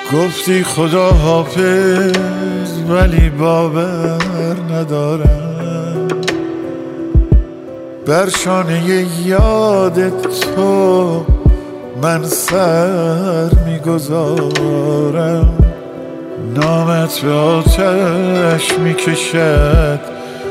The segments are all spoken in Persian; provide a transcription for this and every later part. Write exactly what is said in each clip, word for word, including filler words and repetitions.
گفتی خدا حافظ ولی باور ندارم، بر شانه یاد تو من سر میگذارم. نامت به آتش میکشد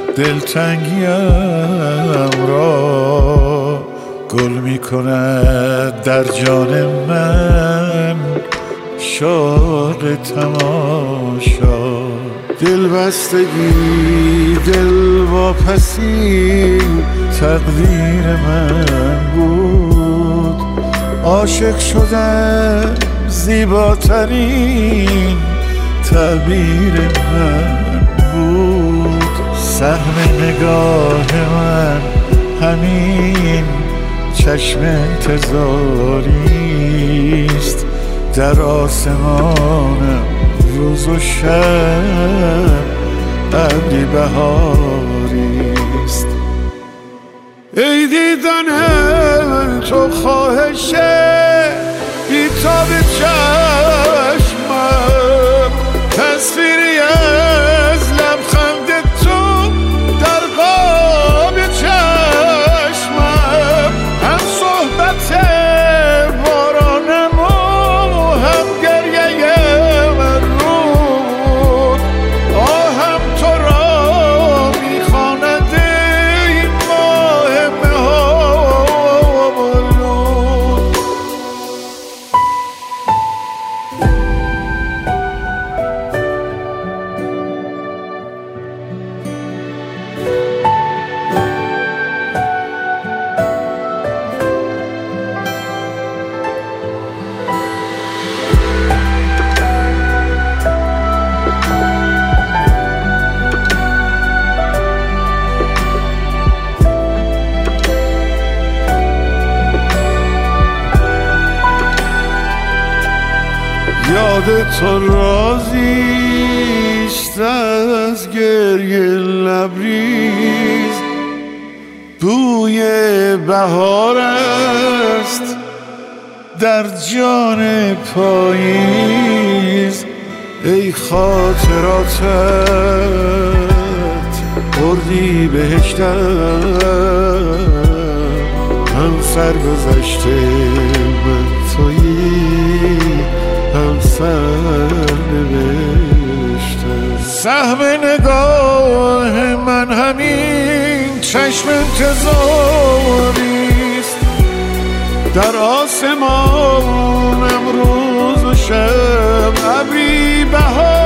دلتنگیم را، گل میکند در جان من شوق تماشا. دل بستگی دل واپسی تقدیر من بود، عاشق شدن زیباترین تعبیر من بود. سهم نگاه من همین چشم انتظاریست، در آسمانم روز و شب ابری بهاریست. ای دیدن تو خواهشه بیتاب چشمم، تصویری از لبخند تو در قاب چشمم. هم صحبت بارانم و هم گریه من رود، آهم تو را میخواند این ماه مه‌آلود. یاد تو رازیست از گریه لبریز، بوی بهار است در جان پاییز. ای خاطراتت اردی بهشتم، هم سرگذشته من تویی هم سرنوشته. سهم نگاه من همین چشم انتظاریست، در آسمانم روز و شب ابری بهار